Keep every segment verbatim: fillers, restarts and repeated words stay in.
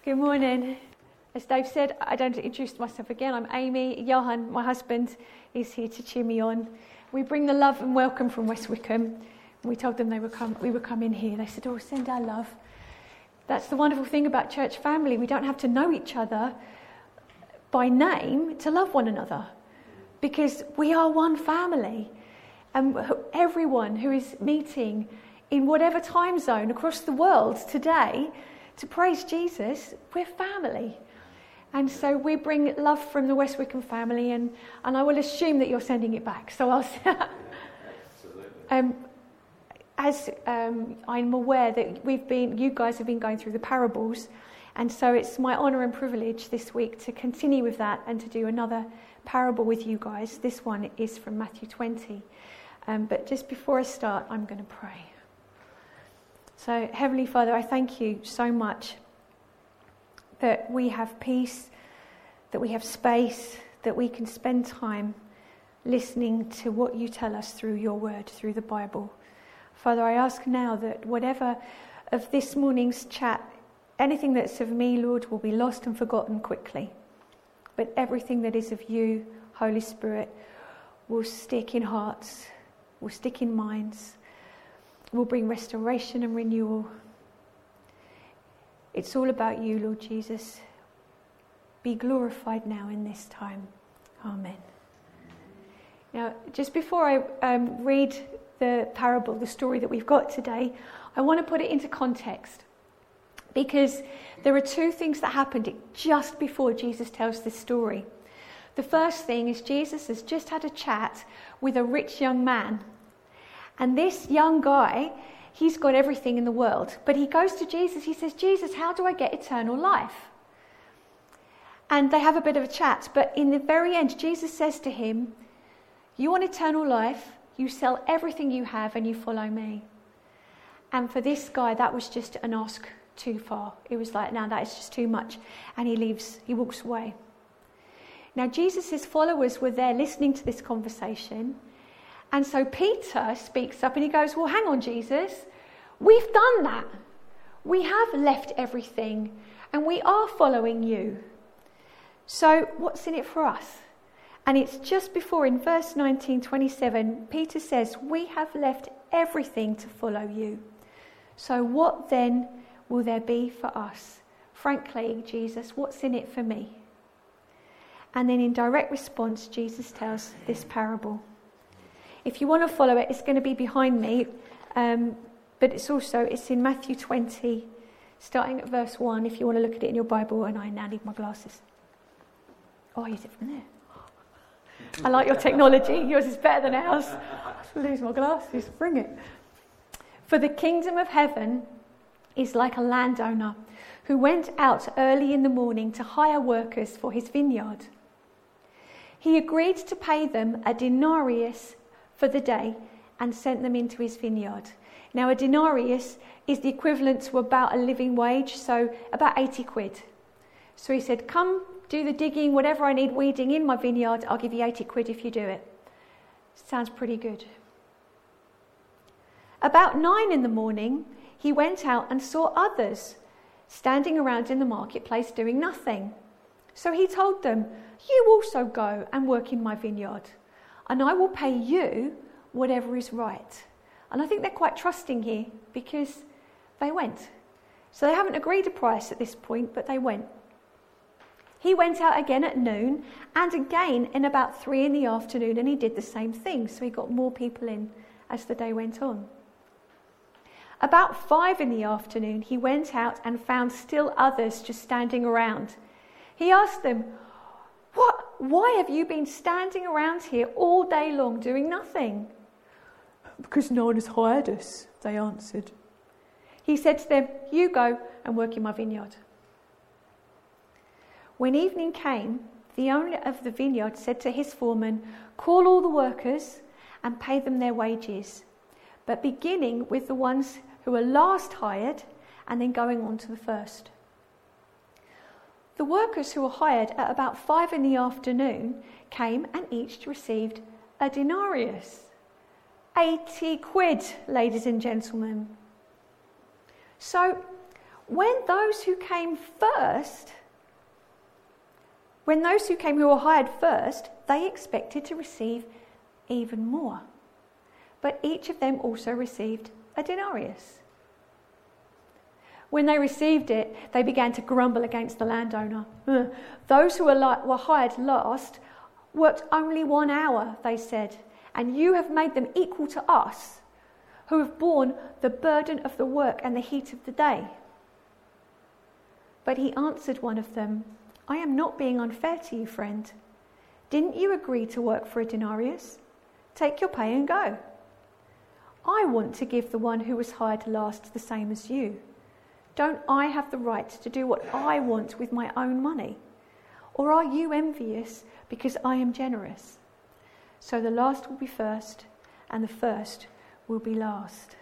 Good morning. As Dave said, I don't introduce myself again. I'm Amy. Johan, my husband, is here to cheer me on. We bring the love and welcome from West Wickham. We told them they would come. We would come in here. They said, "Oh, send our love." That's the wonderful thing about church family. We don't have to know each other by name to love one another, because we are one family. And everyone who is meeting in whatever time zone across the world today to praise Jesus, we're family. And so we bring love from the West Wickham family, and, and I will assume that you're sending it back. So I'll um, as um, I'm aware that we've been, you guys have been going through the parables, and so it's my honour and privilege this week to continue with that and to do another parable with you guys. This one is from Matthew twenty. Um, but just before I start, I'm going to pray. So, Heavenly Father, I thank you so much that we have peace, that we have space, that we can spend time listening to what you tell us through your word, through the Bible. Father, I ask now that whatever of this morning's chat, anything that's of me, Lord, will be lost and forgotten quickly. But everything that is of you, Holy Spirit, will stick in hearts, will stick in minds, will bring restoration and renewal. It's all about you, Lord Jesus. Be glorified now in this time. Amen. Now, just before I um, read the parable, the story that we've got today, I want to put it into context, because there are two things that happened just before Jesus tells this story. The first thing is Jesus has just had a chat with a rich young man. And this young guy, he's got everything in the world. But he goes to Jesus, he says, "Jesus, how do I get eternal life?" And they have a bit of a chat. But in the very end, Jesus says to him, "You want eternal life, you sell everything you have and you follow me." And for this guy, that was just an ask too far. It was like, no, that is just too much. And he leaves, he walks away. Now, Jesus' followers were there listening to this conversation. And so Peter speaks up and he goes, "Well, hang on, Jesus. We've done that. We have left everything and we are following you. So what's in it for us?" And it's just before, in verse nineteen twenty-seven, Peter says, "We have left everything to follow you. So what then will there be for us? Frankly, Jesus, what's in it for me?" And then in direct response, Jesus tells this parable. If you want to follow it, it's going to be behind me. Um, but it's also, it's in Matthew twenty, starting at verse one, if you want to look at it in your Bible. And I now need my glasses. Oh, I use it from there. I like your technology. Yours is better than ours. I lose my glasses. Bring it. "For the kingdom of heaven is like a landowner who went out early in the morning to hire workers for his vineyard. He agreed to pay them a denarius for the day and sent them into his vineyard." Now, a denarius is the equivalent to about a living wage, so about eighty quid. So he said, "Come, do the digging, whatever I need weeding in my vineyard, I'll give you eighty quid if you do it." Sounds pretty good. About nine in the morning, he went out and saw others standing around in the marketplace doing nothing. So he told them, "You also go and work in my vineyard, and I will pay you whatever is right." And I think they're quite trusting here, because they went. So they haven't agreed a price at this point, but they went. He went out again at noon, and again in about three in the afternoon, and he did the same thing. So he got more people in as the day went on. About five in the afternoon, he went out and found still others just standing around. He asked them, "What? Why have you been standing around here all day long doing nothing?" "Because no one has hired us," they answered. He said to them, "You go and work in my vineyard." When evening came, the owner of the vineyard said to his foreman, "Call all the workers and pay them their wages, but beginning with the ones who were last hired and then going on to the first." The workers who were hired at about five in the afternoon came and each received a denarius. eighty quid, ladies and gentlemen. So when those who came first, when those who came who were hired first, they expected to receive even more. But each of them also received a denarius. When they received it, they began to grumble against the landowner. Ugh. Those who were, li- were hired last worked only one hour, they said, and you have made them equal to us, who have borne the burden of the work and the heat of the day. But he answered one of them, I am not being unfair to you, friend. Didn't you agree to work for a denarius? Take your pay and go. I want to give the one who was hired last the same as you. Don't I have the right to do what I want with my own money? Or are you envious because I am generous? So the last will be first, and the first will be last.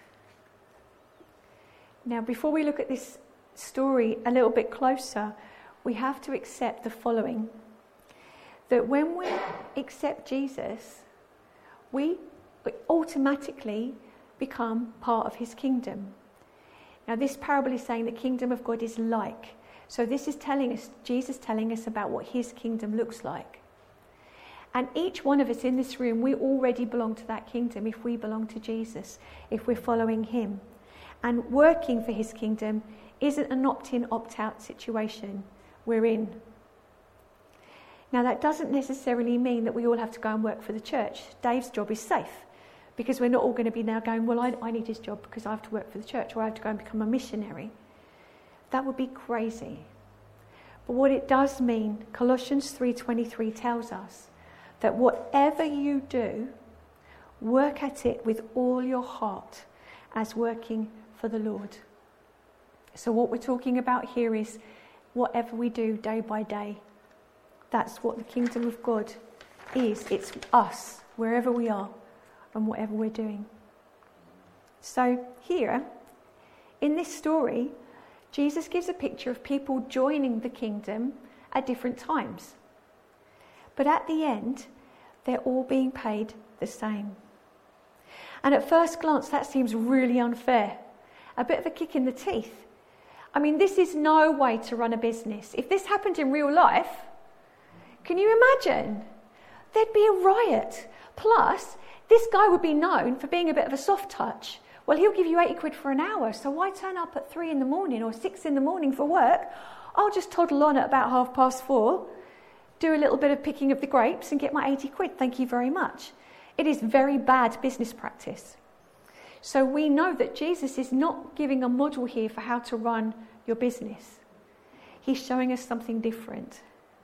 Now, before we look at this story a little bit closer, we have to accept the following. That when we accept Jesus, we automatically become part of his kingdom. Now, this parable is saying the kingdom of God is like. So this is telling us, Jesus telling us about what his kingdom looks like. And each one of us in this room, we already belong to that kingdom if we belong to Jesus, if we're following him. And working for his kingdom isn't an opt-in, opt-out situation we're in. Now, that doesn't necessarily mean that we all have to go and work for the church. Dave's job is safe, because we're not all going to be now going, well, I, I need his job because I have to work for the church, or I have to go and become a missionary. That would be crazy. But what it does mean, Colossians three twenty-three tells us that whatever you do, work at it with all your heart as working for the Lord. So what we're talking about here is whatever we do day by day. That's what the kingdom of God is. It's us, wherever we are and whatever we're doing. So here, in this story, Jesus gives a picture of people joining the kingdom at different times. But at the end, they're all being paid the same. And at first glance, that seems really unfair. A bit of a kick in the teeth. I mean, this is no way to run a business. If this happened in real life, can you imagine? There'd be a riot. Plus, this guy would be known for being a bit of a soft touch. Well, he'll give you eighty quid for an hour, so why turn up at three in the morning or six in the morning for work? I'll just toddle on at about half past four, do a little bit of picking of the grapes and get my eighty quid. Thank you very much. It is very bad business practice. So we know that Jesus is not giving a model here for how to run your business. He's showing us something different.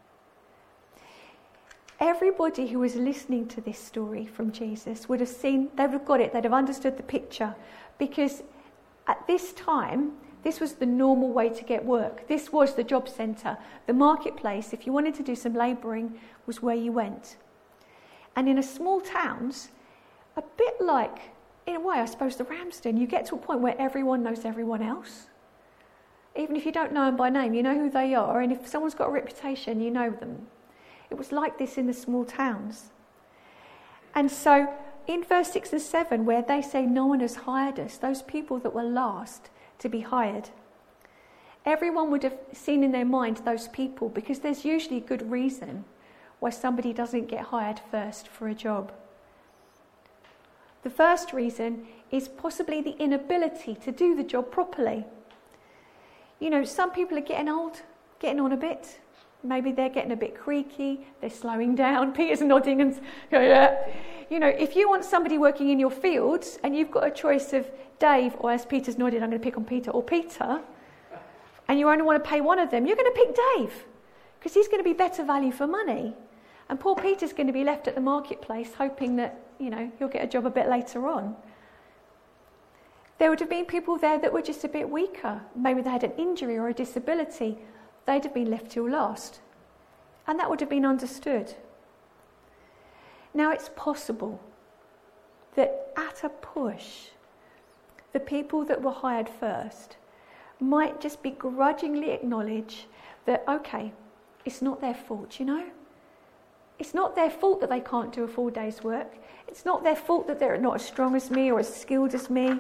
Everybody who was listening to this story from Jesus would have seen, they would have got it, they'd have understood the picture. Because at this time, this was the normal way to get work. This was the job centre. The marketplace, if you wanted to do some labouring, was where you went. And in a small towns, a bit like, in a way, I suppose, the Ramsden, you get to a point where everyone knows everyone else. Even if you don't know them by name, you know who they are. And if someone's got a reputation, you know them. It was like this in the small towns. And so in verse six and seven, where they say no one has hired us, those people that were last to be hired, everyone would have seen in their mind those people, because there's usually a good reason why somebody doesn't get hired first for a job. The first reason is possibly the inability to do the job properly. You know, some people are getting old, getting on a bit. Maybe they're getting a bit creaky, they're slowing down. Peter's nodding and, yeah. You know, if you want somebody working in your fields and you've got a choice of Dave, or as Peter's nodded, I'm going to pick on Peter, or Peter, and you only want to pay one of them, you're going to pick Dave, because he's going to be better value for money. And poor Peter's going to be left at the marketplace hoping that, you know, he'll get a job a bit later on. There would have been people there that were just a bit weaker. Maybe they had an injury or a disability. They'd have been left till last. And that would have been understood. Now, it's possible that at a push, the people that were hired first might just begrudgingly acknowledge that, okay, it's not their fault, you know? It's not their fault that they can't do a full day's work. It's not their fault that they're not as strong as me or as skilled as me.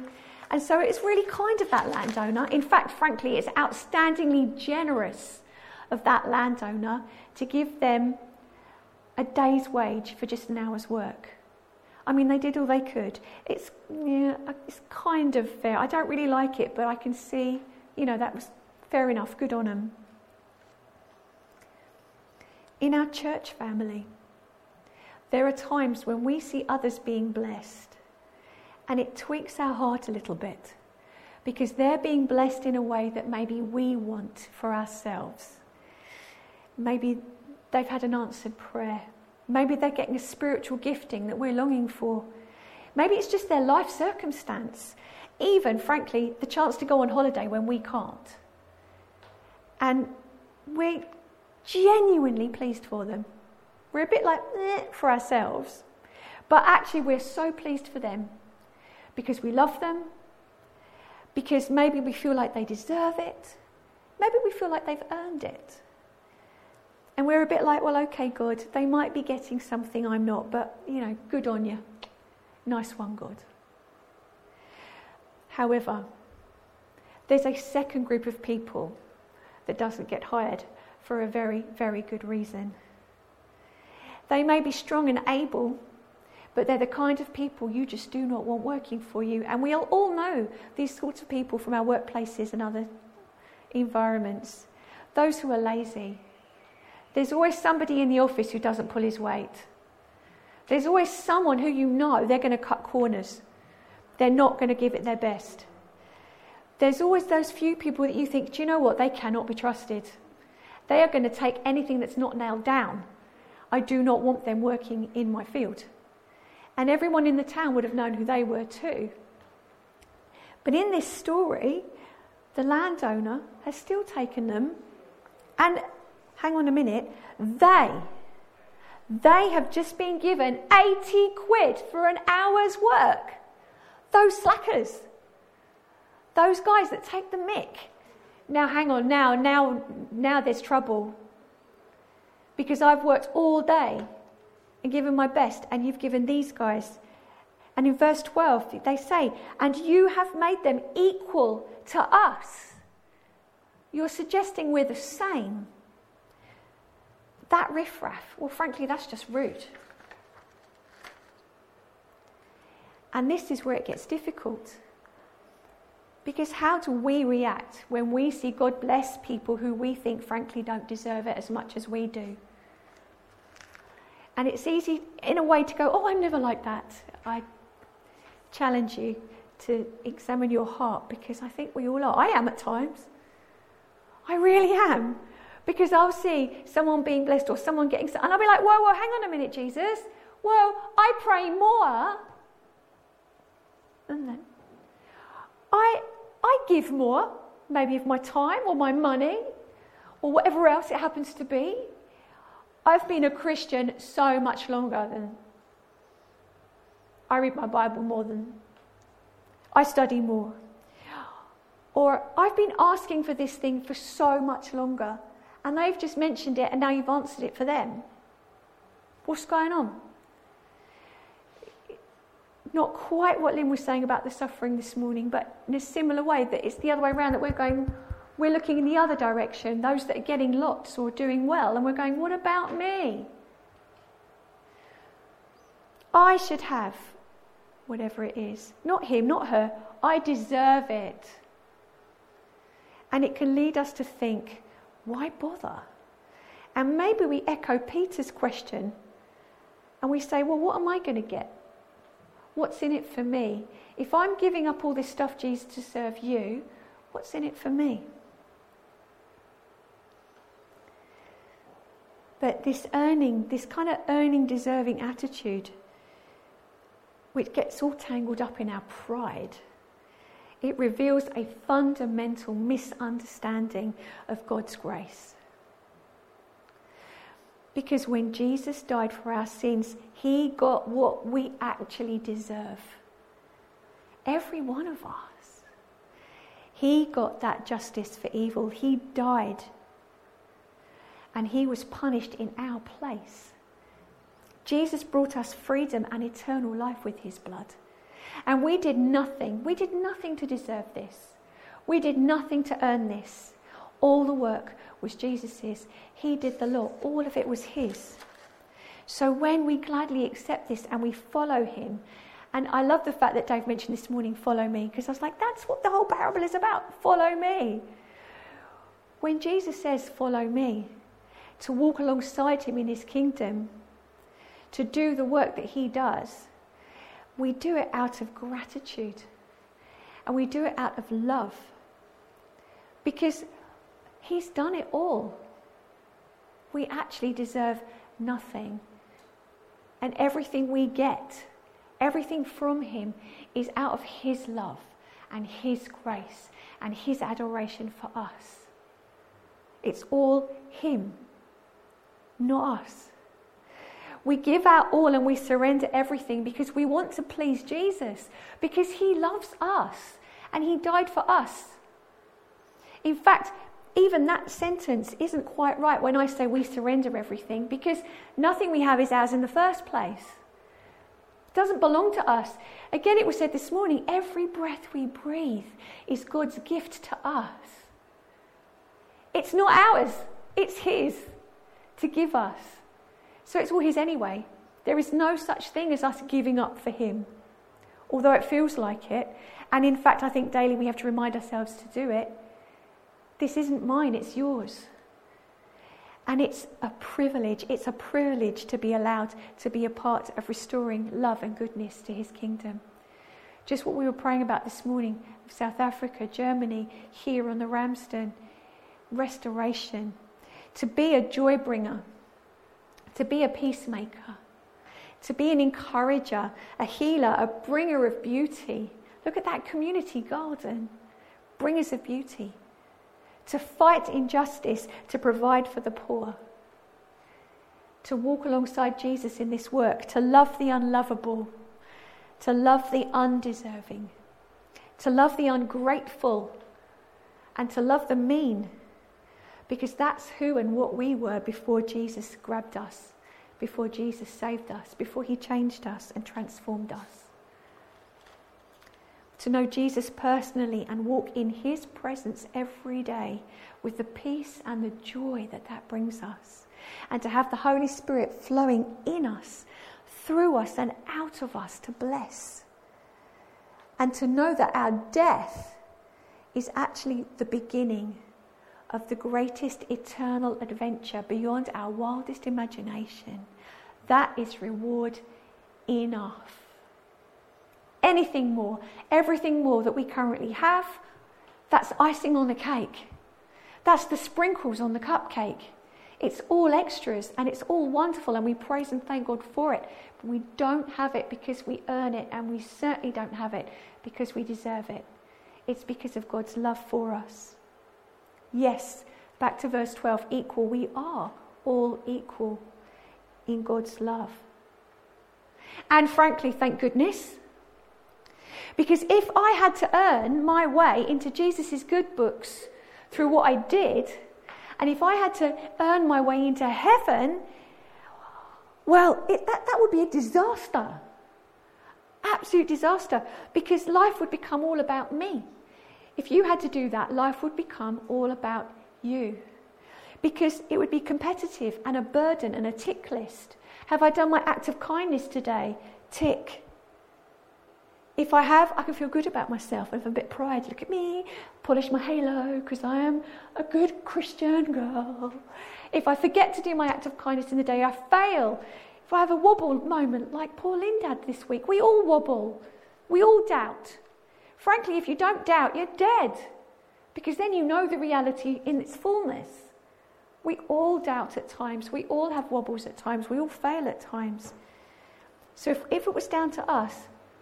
And so it's really kind of that landowner. In fact, frankly, it's outstandingly generous of that landowner to give them a day's wage for just an hour's work. I mean, they did all they could. It's, yeah, it's kind of fair. I don't really like it, but I can see, you know, that was fair enough. Good on them. In our church family, there are times when we see others being blessed, and it tweaks our heart a little bit because they're being blessed in a way that maybe we want for ourselves. Maybe they've had an answered prayer. Maybe they're getting a spiritual gifting that we're longing for. Maybe it's just their life circumstance. Even, frankly, the chance to go on holiday when we can't. And we're genuinely pleased for them. We're a bit like, eh, for ourselves. But actually we're so pleased for them because we love them, because maybe we feel like they deserve it, maybe we feel like they've earned it. And we're a bit like, well, okay, God, they might be getting something I'm not, but, you know, good on you. Nice one, God. However, there's a second group of people that doesn't get hired for a very, very good reason. They may be strong and able, but they're the kind of people you just do not want working for you. And we all, all know these sorts of people from our workplaces and other environments. Those who are lazy. There's always somebody in the office who doesn't pull his weight. There's always someone who you know they're going to cut corners. They're not going to give it their best. There's always those few people that you think, do you know what? They cannot be trusted. They are going to take anything that's not nailed down. I do not want them working in my field. And everyone in the town would have known who they were too. But in this story, the landowner has still taken them, and hang on a minute, they, they have just been given eighty quid for an hour's work. Those slackers, those guys that take the mick. Now hang on, now, now, now there's trouble. Because I've worked all day and given my best, and you've given these guys. And in verse twelve, they say, and you have made them equal to us. You're suggesting we're the same. That riffraff, well, frankly, that's just rude. And this is where it gets difficult. Because how do we react when we see God bless people who we think, frankly, don't deserve it as much as we do? And it's easy, in a way, to go, oh, I'm never like that. I challenge you to examine your heart, because I think we all are. I am at times. I really am. Because I'll see someone being blessed or someone getting... And I'll be like, whoa, whoa, hang on a minute, Jesus. Whoa, I pray more. And then I, I give more, maybe of my time or my money or whatever else it happens to be. I've been a Christian so much longer than... I read my Bible more than... I study more. Or I've been asking for this thing for so much longer, and they've just mentioned it and now you've answered it for them. What's going on? Not quite what Lynn was saying about the suffering this morning, but in a similar way, that it's the other way around, that we're going, we're looking in the other direction, those that are getting lots or doing well, and we're going, what about me? I should have whatever it is. Not him, not her. I deserve it. And it can lead us to think, why bother? And maybe we echo Peter's question and we say, well, what am I going to get? What's in it for me? If I'm giving up all this stuff, Jesus, to serve you, what's in it for me? But this earning, this kind of earning, deserving attitude, which gets all tangled up in our pride, it reveals a fundamental misunderstanding of God's grace. Because when Jesus died for our sins, he got what we actually deserve. Every one of us. He got that justice for evil. He died. And he was punished in our place. Jesus brought us freedom and eternal life with his blood. And we did nothing. We did nothing to deserve this. We did nothing to earn this. All the work was Jesus's. He did the law. All of it was his. So when we gladly accept this and we follow him, and I love the fact that Dave mentioned this morning, follow me, because I was like, that's what the whole parable is about. Follow me. When Jesus says, follow me, to walk alongside him in his kingdom, to do the work that he does, we do it out of gratitude. And we do it out of love. Because he's done it all. We actually deserve nothing. And everything we get, everything from him, is out of his love and his grace and his adoration for us. It's all him, not us. We give our all and we surrender everything because we want to please Jesus, because he loves us and he died for us. In fact, even that sentence isn't quite right when I say we surrender everything, because nothing we have is ours in the first place. It doesn't belong to us. Again, it was said this morning, every breath we breathe is God's gift to us. It's not ours, it's his to give us. So it's all his anyway. There is no such thing as us giving up for him, although it feels like it. And in fact, I think daily we have to remind ourselves to do it. This isn't mine, it's yours. And it's a privilege, it's a privilege to be allowed to be a part of restoring love and goodness to his kingdom. Just what we were praying about this morning, South Africa, Germany, here on the Ramsden, restoration. To be a joy bringer, to be a peacemaker, to be an encourager, a healer, a bringer of beauty. Look at that community garden, bringers of beauty. To fight injustice, to provide for the poor. To walk alongside Jesus in this work, to love the unlovable, to love the undeserving, to love the ungrateful, and to love the mean. Because that's who and what we were before Jesus grabbed us, before Jesus saved us, before he changed us and transformed us. To know Jesus personally and walk in his presence every day with the peace and the joy that that brings us. And to have the Holy Spirit flowing in us, through us and out of us to bless. And to know that our death is actually the beginning of the greatest eternal adventure beyond our wildest imagination. That is reward enough. Anything more, everything more that we currently have, that's icing on the cake. That's the sprinkles on the cupcake. It's all extras and it's all wonderful and we praise and thank God for it. But we don't have it because we earn it, and we certainly don't have it because we deserve it. It's because of God's love for us. Yes, back to verse twelve, equal. We are all equal in God's love. And frankly, thank goodness. Because if I had to earn my way into Jesus' good books through what I did, and if I had to earn my way into heaven, well, it, that, that would be a disaster. Absolute disaster. Because life would become all about me. If you had to do that, life would become all about you. Because it would be competitive and a burden and a tick list. Have I done my act of kindness today? Tick. If I have, I can feel good about myself. I have a bit of pride. Look at me, polish my halo because I am a good Christian girl. If I forget to do my act of kindness in the day, I fail. If I have a wobble moment like poor Lindad this week, we all wobble. We all doubt. Frankly, if you don't doubt, you're dead. Because then you know the reality in its fullness. We all doubt at times. We all have wobbles at times. We all fail at times. So if, if it was down to us,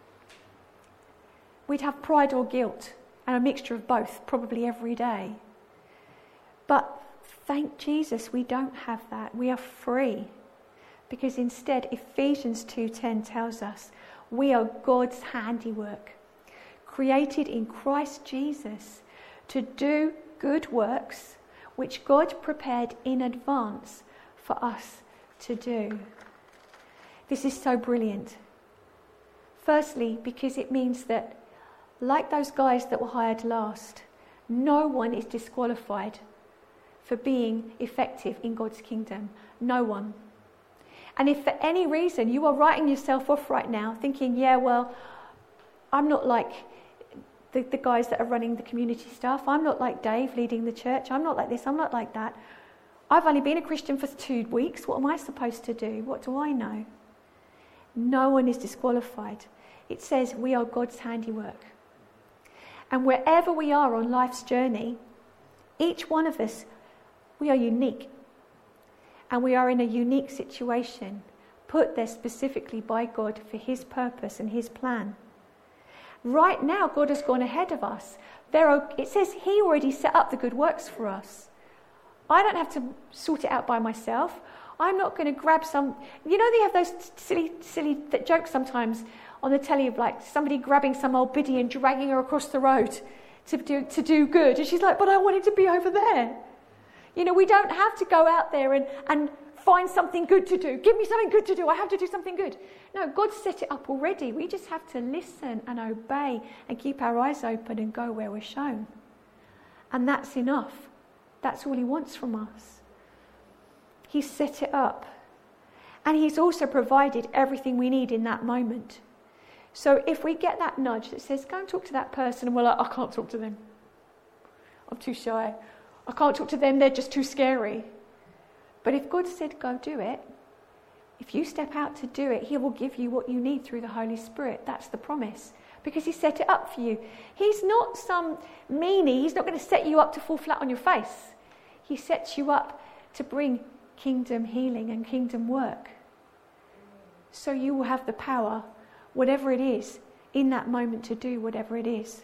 we'd have pride or guilt and a mixture of both probably every day. But thank Jesus we don't have that. We are free. Because instead Ephesians two ten tells us we are God's handiwork, created in Christ Jesus to do good works which God prepared in advance for us to do. This is so brilliant. Firstly, because it means that, like those guys that were hired last, no one is disqualified for being effective in God's kingdom. No one. And if for any reason you are writing yourself off right now, thinking, yeah, well, I'm not like the, the guys that are running the community stuff. I'm not like Dave leading the church. I'm not like this. I'm not like that. I've only been a Christian for two weeks. What am I supposed to do? What do I know? No one is disqualified. It says we are God's handiwork. And wherever we are on life's journey, each one of us, we are unique. And we are in a unique situation, put there specifically by God for his purpose and his plan. Right now, God has gone ahead of us. There are, it says he already set up the good works for us. I don't have to sort it out by myself. I'm not going to grab some... You know, they have those silly, silly th- jokes sometimes on the telly of like somebody grabbing some old biddy and dragging her across the road to do, to do good. And she's like, but I wanted to be over there. You know, we don't have to go out there and, and find something good to do. Give me something good to do. I have to do something good. No, God set it up already. We just have to listen and obey and keep our eyes open and go where we're shown. And that's enough. That's all he wants from us. He's set it up. And he's also provided everything we need in that moment. So if we get that nudge that says, go and talk to that person, and we're like, I can't talk to them. I'm too shy. I can't talk to them, they're just too scary. But if God said, go do it, if you step out to do it, he will give you what you need through the Holy Spirit. That's the promise. Because he set it up for you. He's not some meanie. He's not going to set you up to fall flat on your face. He sets you up to bring kingdom healing and kingdom work. So you will have the power, whatever it is, in that moment to do whatever it is.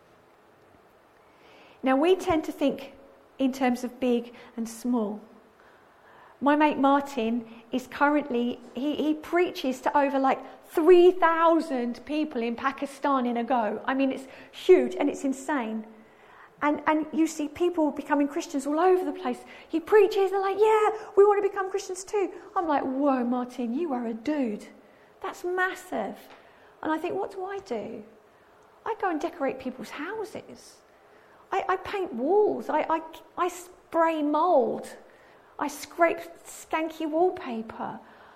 Now we tend to think in terms of big and small. My mate Martin is currently, he, he preaches to over like three thousand people in Pakistan in a go. I mean, it's huge and it's insane. And and you see people becoming Christians all over the place. He preaches, they're like, yeah, we want to become Christians too. I'm like, whoa, Martin, you are a dude. That's massive. And I think, what do I do? I go and decorate people's houses. I, I paint walls. I, I, I spray mould. I scrape skanky wallpaper.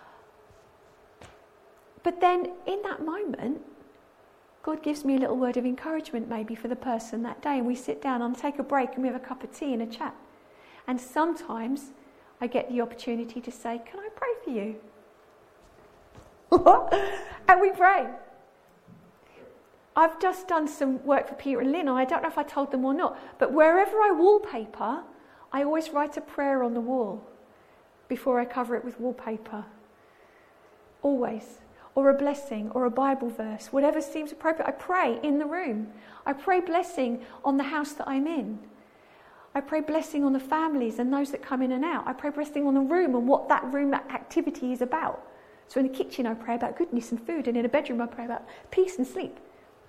But then in that moment, God gives me a little word of encouragement maybe for the person that day, and we sit down and take a break and we have a cup of tea and a chat. And sometimes I get the opportunity to say, can I pray for you? And we pray. I've just done some work for Peter and Lynn, and I don't know if I told them or not, but wherever I wallpaper, I always write a prayer on the wall before I cover it with wallpaper. Always. Or a blessing, or a Bible verse, whatever seems appropriate. I pray in the room. I pray blessing on the house that I'm in. I pray blessing on the families and those that come in and out. I pray blessing on the room and what that room, that activity is about. So in the kitchen I pray about goodness and food, and in a bedroom I pray about peace and sleep.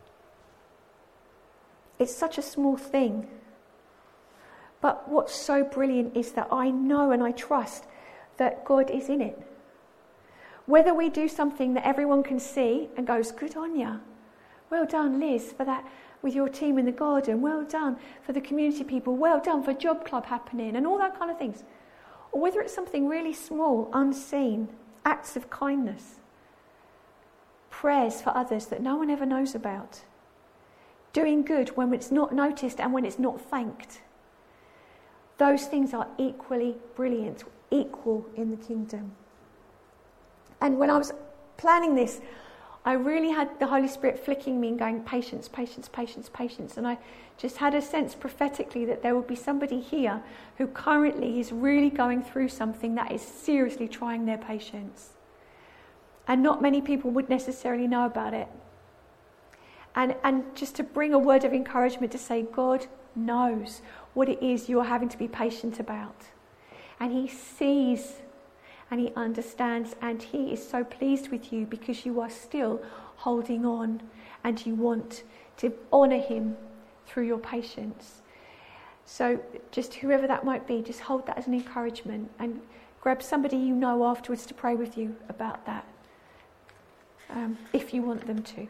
It's such a small thing. But what's so brilliant is that I know and I trust that God is in it. Whether we do something that everyone can see and goes, good on ya. Well done, Liz, for that with your team in the garden. Well done for the community people. Well done for Job Club happening and all that kind of things. Or whether it's something really small, unseen, acts of kindness, prayers for others that no one ever knows about, doing good when it's not noticed and when it's not thanked. Those things are equally brilliant, equal in the kingdom. And when I was planning this, I really had the Holy Spirit flicking me and going, patience, patience, patience, patience. And I just had a sense prophetically that there would be somebody here who currently is really going through something that is seriously trying their patience. And not many people would necessarily know about it. And, and just to bring a word of encouragement to say, God knows what it is you are having to be patient about. And he sees and he understands, and he is so pleased with you because you are still holding on and you want to honour him through your patience. So just whoever that might be, just hold that as an encouragement and grab somebody you know afterwards to pray with you about that. um, if you want them to.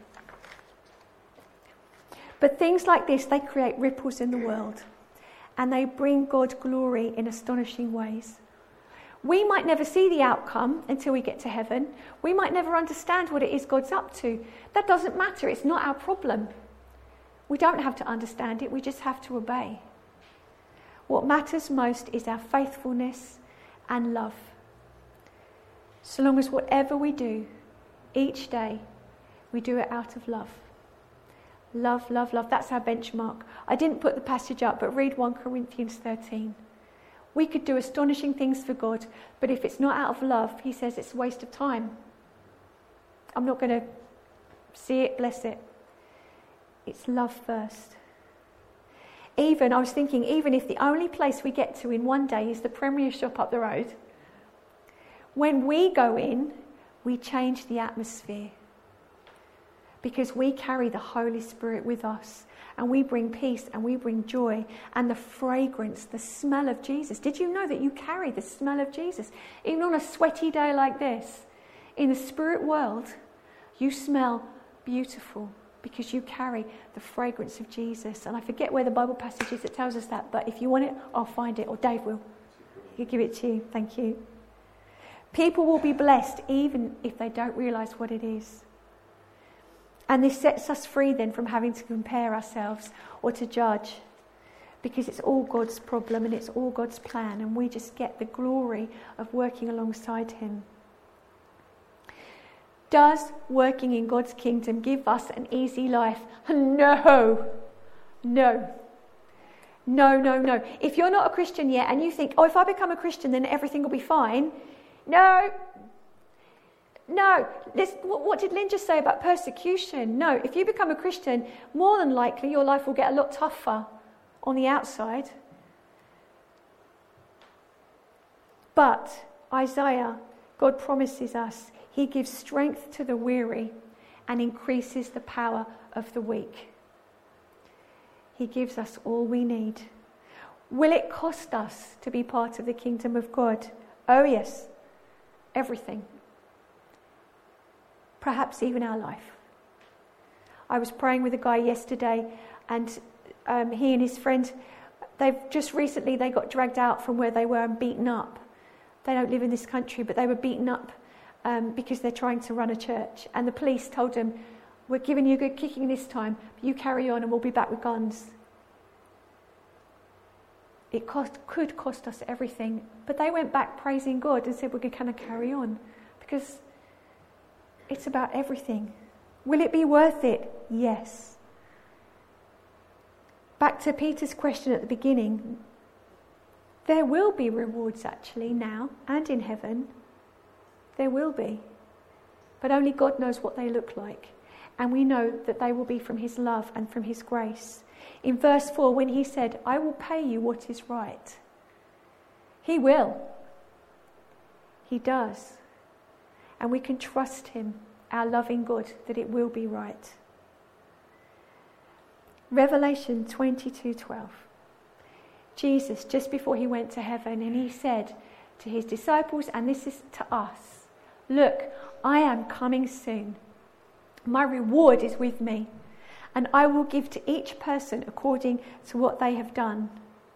But things like this, they create ripples in the world, and they bring God glory in astonishing ways. We might never see the outcome until we get to heaven. We might never understand what it is God's up to. That doesn't matter. It's not our problem. We don't have to understand it. We just have to obey. What matters most is our faithfulness and love. So long as whatever we do each day, we do it out of love. Love, love, love. That's our benchmark. I didn't put the passage up, but read First Corinthians thirteen. We could do astonishing things for God, but if it's not out of love, he says it's a waste of time. I'm not going to see it, bless it. It's love first. Even, I was thinking, even if the only place we get to in one day is the Premier shop up the road, when we go in, we change the atmosphere. Because we carry the Holy Spirit with us, and we bring peace and we bring joy and the fragrance, the smell of Jesus. Did you know that you carry the smell of Jesus? Even on a sweaty day like this, in the spirit world, you smell beautiful because you carry the fragrance of Jesus. And I forget where the Bible passage is that tells us that, but if you want it, I'll find it, or Dave will. He'll give it to you. Thank you. People will be blessed even if they don't realise what it is. And this sets us free then from having to compare ourselves or to judge, because it's all God's problem and it's all God's plan, and we just get the glory of working alongside him. Does working in God's kingdom give us an easy life? No. No. No, no, no. If you're not a Christian yet and you think, oh, if I become a Christian then everything will be fine. No. No, this, what did Lynn just say about persecution? No, if you become a Christian, more than likely your life will get a lot tougher on the outside. But Isaiah, God promises us, he gives strength to the weary and increases the power of the weak. He gives us all we need. Will it cost us to be part of the kingdom of God? Oh yes, everything. Perhaps even our life. I was praying with a guy yesterday, and um, he and his friend, they've just recently, they got dragged out from where they were and beaten up. They don't live in this country, but they were beaten up um, because they're trying to run a church. And the police told them, we're giving you a good kicking this time, but you carry on and we'll be back with guns. It cost, could cost us everything, but they went back praising God and said, we're going to kind of carry on, because it's about everything. Will it be worth it? Yes. Back to Peter's question at the beginning. There will be rewards actually now and in heaven. There will be. But only God knows what they look like. And we know that they will be from his love and from his grace. In verse four, when he said, I will pay you what is right. He will. He does. And we can trust him, our loving God, that it will be right. Revelation twenty-two twelve. Jesus, just before he went to heaven, and he said to his disciples, and this is to us, look, I am coming soon. My reward is with me, and I will give to each person according to what they have done.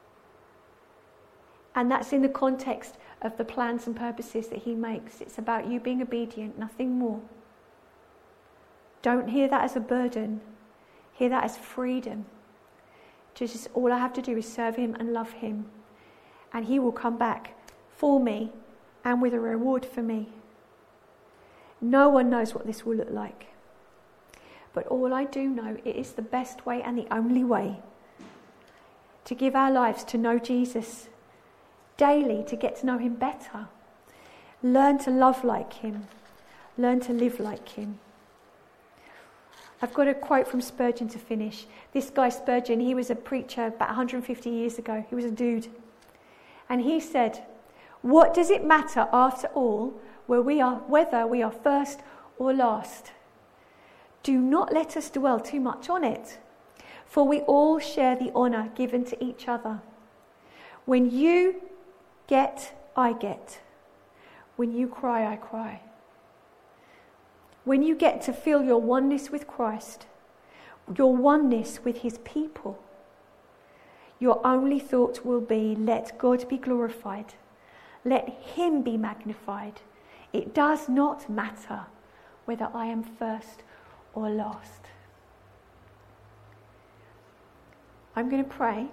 And that's in the context of the plans and purposes that he makes. It's about you being obedient, nothing more. Don't hear that as a burden. Hear that as freedom. Just all I have to do is serve him and love him. And he will come back for me and with a reward for me. No one knows what this will look like. But all I do know, it is the best way and the only way to give our lives to know Jesus daily, to get to know him better. Learn to love like him. Learn to live like him. I've got a quote from Spurgeon to finish. This guy Spurgeon, he was a preacher about one hundred fifty years ago. He was a dude. And he said, what does it matter after all where we are, whether we are first or last? Do not let us dwell too much on it, for we all share the honour given to each other. When you get, I get. When you cry, I cry. when you get to feel your oneness with Christ, your oneness with his people, your only thought will be, let God be glorified. Let him be magnified. It does not matter whether I am first or last. I'm going to pray.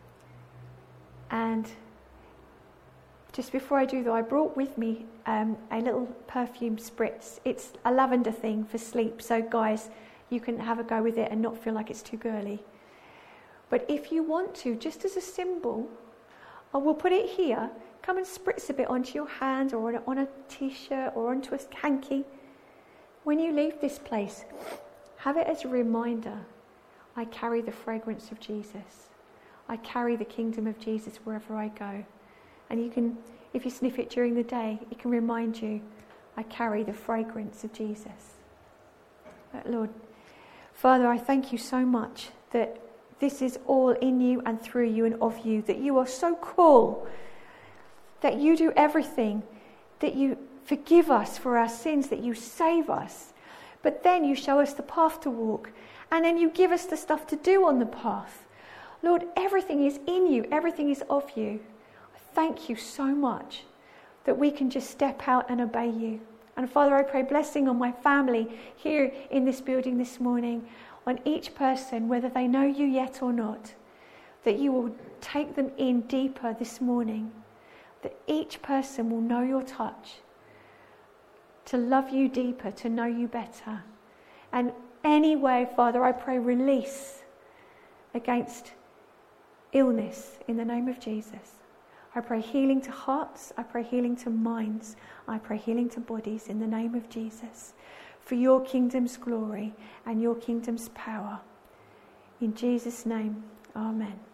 And just before I do though, I brought with me um, a little perfume spritz. It's a lavender thing for sleep. So guys, you can have a go with it and not feel like it's too girly. But if you want to, just as a symbol, I will put it here. Come and spritz a bit onto your hand or on a, on a t-shirt or onto a hanky. When you leave this place, have it as a reminder. I carry the fragrance of Jesus. I carry the kingdom of Jesus wherever I go. And you can, if you sniff it during the day, it can remind you, I carry the fragrance of Jesus. But Lord, Father, I thank you so much that this is all in you and through you and of you, that you are so cool, that you do everything, that you forgive us for our sins, that you save us. But then you show us the path to walk, and then you give us the stuff to do on the path. Lord, everything is in you, everything is of you. I thank you so much that we can just step out and obey you. And Father, I pray blessing on my family here in this building this morning, on each person, whether they know you yet or not, that you will take them in deeper this morning, that each person will know your touch, to love you deeper, to know you better. And anyway, Father, I pray release against illness in the name of Jesus. I pray healing to hearts. I pray healing to minds. I pray healing to bodies in the name of Jesus. For your kingdom's glory and your kingdom's power. In Jesus' name, amen.